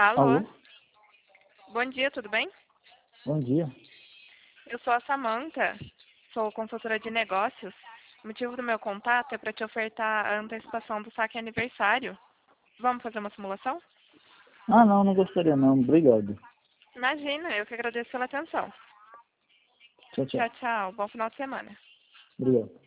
Alô? Alô? Bom dia, tudo bem? Bom dia. Eu sou a Samantha, sou consultora de negócios. O motivo do meu contato é para te ofertar a antecipação do saque aniversário. Vamos fazer uma simulação? Ah, não, não gostaria não. Obrigado. Imagina, eu que agradeço pela atenção. Tchau, tchau. Tchau, tchau. Bom final de semana. Obrigado.